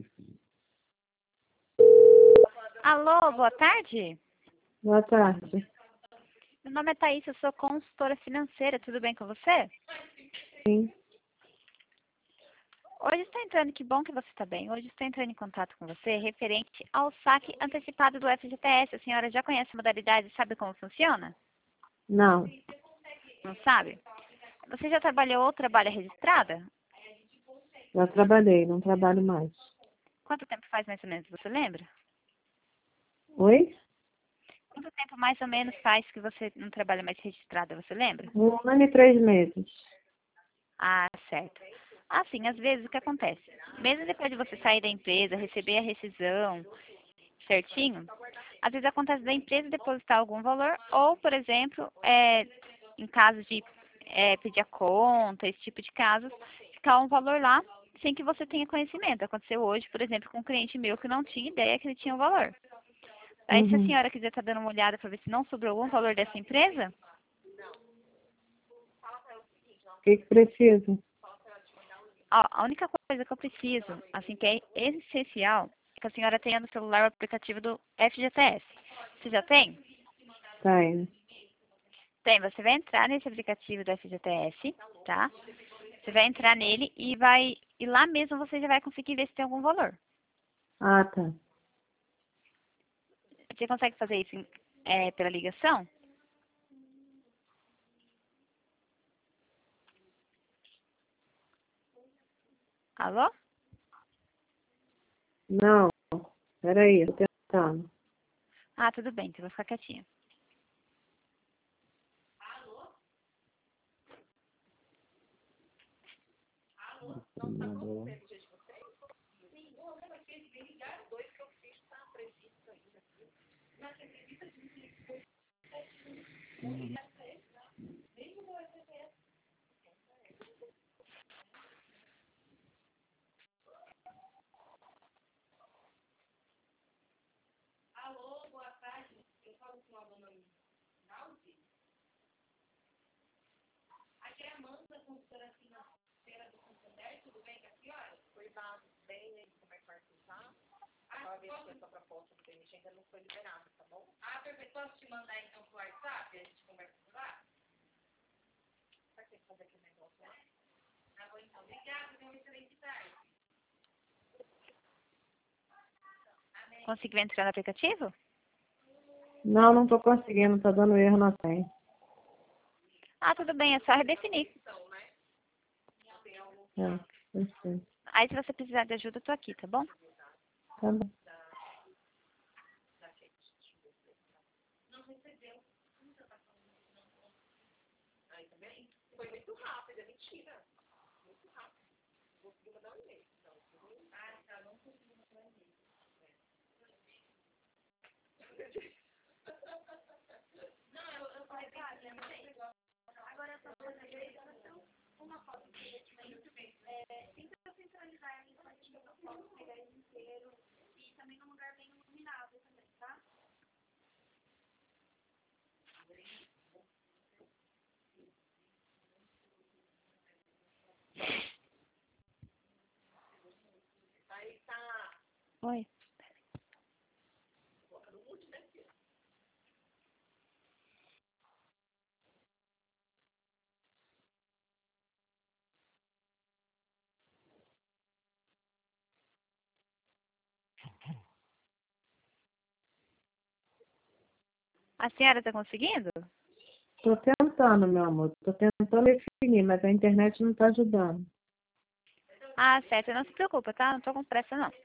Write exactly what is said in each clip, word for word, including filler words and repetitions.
Alô, boa tarde. Boa tarde. Meu nome é Thaís, eu sou consultora financeira, tudo bem com você? Sim. Hoje estou entrando, que bom que você está bem. Hoje estou entrando em contato com você referente ao saque antecipado do F G T S. A senhora já conhece a modalidade e sabe como funciona? Não. Não sabe? Você já trabalhou ou trabalha registrada? Já trabalhei, não trabalho mais. Quanto tempo faz mais ou menos, você lembra? Oi? Quanto tempo mais ou menos faz que você não trabalha mais registrada, você lembra? Um ano e três meses. Ah, certo. Assim, às vezes o que acontece? Mesmo depois de você sair da empresa, receber a rescisão certinho, às vezes acontece da empresa depositar algum valor, ou, por exemplo, é, em casos de é, pedir a conta, esse tipo de casos, ficar um valor lá sem que você tenha conhecimento. Aconteceu hoje, por exemplo, com um cliente meu que não tinha ideia que ele tinha o valor. Aí, se a Uhum. senhora quiser estar dando uma olhada para ver se não sobrou algum valor dessa empresa, O que que precisa? ó, a única coisa que eu preciso, assim, que é essencial, é que a senhora tenha no celular o aplicativo do F G T S. Você já tem? Tem. Tem, você vai entrar nesse aplicativo do F G T S, tá? Você vai entrar nele e vai. E lá mesmo você já vai conseguir ver se tem algum valor. Ah, tá. Você consegue fazer isso em- é, pela ligação? Alô? Não. Peraí, eu tô tentando. Ah, tudo bem, então eu vou ficar quietinha. Conseguiu entrar no aplicativo? Não, não tô conseguindo. Tá dando erro na senha. Ah, tudo bem, é só redefinir. É, perfeito. Aí se você precisar de ajuda, eu tô aqui, tá bom? Tá bom. Oi. A senhora tá conseguindo? Tô tentando, meu amor. Tô tentando definir, mas a internet não tá ajudando. Ah, certo, não se preocupa, tá? Não tô com pressa, não.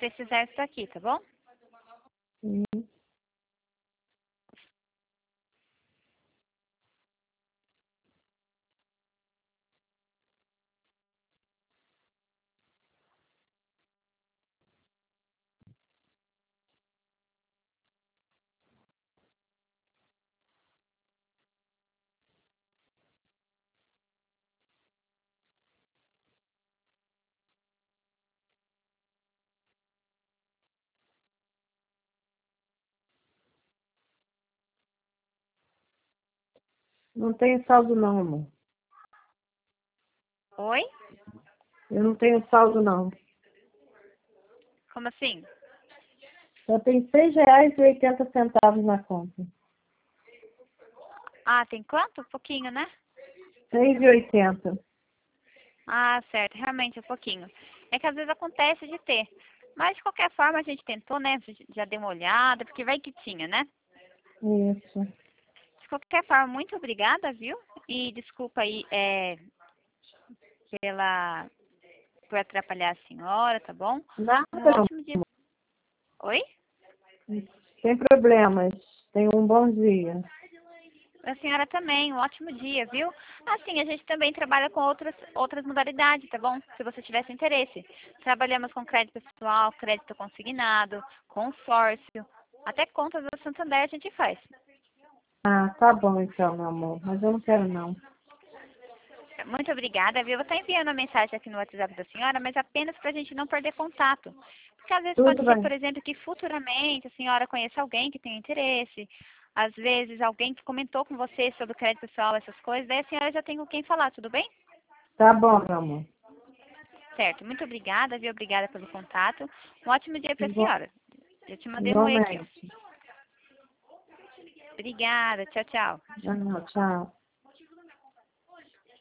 precisar, estou aqui, tá bom? Sim. Não tenho saldo não, amor. Oi? Eu não tenho saldo não. Como assim? Só tem seis reais e oitenta centavos na conta. Ah, tem quanto? Pouquinho, né? Seis e oitenta. Ah, certo, realmente é pouquinho. É que às vezes acontece de ter. Mas de qualquer forma a gente tentou, né? Já deu uma olhada, porque vai que tinha, né? Isso. De qualquer forma, muito obrigada, viu? E desculpa aí é, pela, por atrapalhar a senhora, tá bom? Nada Um não. ótimo dia. Oi? Sem problemas. Tenha um bom dia. A senhora também, um ótimo dia, viu? Assim, a gente também trabalha com outras, outras modalidades, tá bom? Se você tivesse interesse. Trabalhamos com crédito pessoal, crédito consignado, consórcio, até contas da Santander a gente faz. Ah, tá bom então, meu amor. Mas eu não quero não. Muito obrigada, viu? Eu vou estar enviando a mensagem aqui no WhatsApp da senhora, mas apenas para a gente não perder contato. Porque às vezes Tudo pode ser, bem. por exemplo, que futuramente a senhora conheça alguém que tenha interesse. Às vezes alguém que comentou com você sobre o crédito pessoal, essas coisas, daí a senhora já tem com quem falar, tudo bem? Tá bom, meu amor. Certo, muito obrigada, viu? Obrigada pelo contato. Um ótimo dia para a Igual, senhora. Eu te mandei um oi aqui, ó. igualmente. Obrigada, tchau, tchau. Ah, tchau.